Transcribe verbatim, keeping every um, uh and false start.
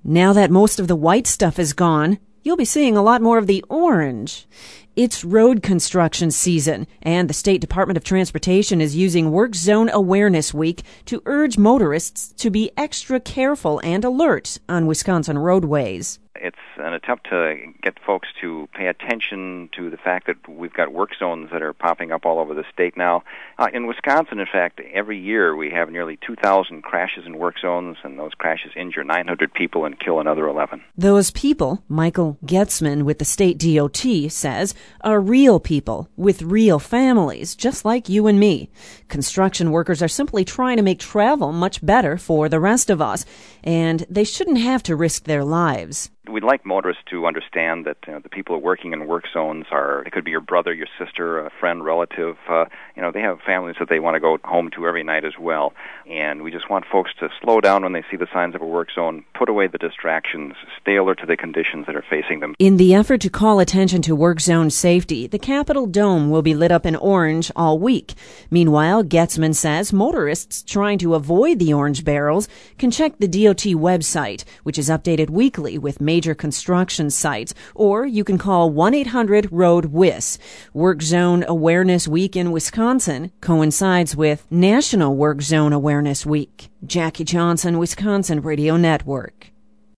Now that most of the white stuff is gone, you'll be seeing a lot more of the orange. It's road construction season, and the State Department of Transportation is using Work Zone Awareness Week to urge motorists to be extra careful and alert on Wisconsin roadways. It's an attempt to get folks to pay attention to the fact that we've got work zones that are popping up all over the state now. Uh, in Wisconsin, in fact, every year we have nearly two thousand crashes in work zones, and those crashes injure nine hundred people and kill another eleven. Those people, Michael Getzman with the state D O T says, are real people with real families, just like you and me. Construction workers are simply trying to make travel much better for the rest of us, and they shouldn't have to risk their lives. We'd like motorists to understand that you know, the people working in work zones are, it could be your brother, your sister, a friend, relative. Uh, you know, they have families that they want to go home to every night as well. And we just want folks to slow down when they see the signs of a work zone, put away the distractions, stay alert to the conditions that are facing them. In the effort to call attention to work zone safety, the Capitol Dome will be lit up in orange all week. Meanwhile, Getzman says motorists trying to avoid the orange barrels can check the D O T website, which is updated weekly with major major construction sites, or you can call one eight hundred road W I S. Work Zone Awareness Week in Wisconsin coincides with National Work Zone Awareness Week. Jackie Johnson, Wisconsin Radio Network.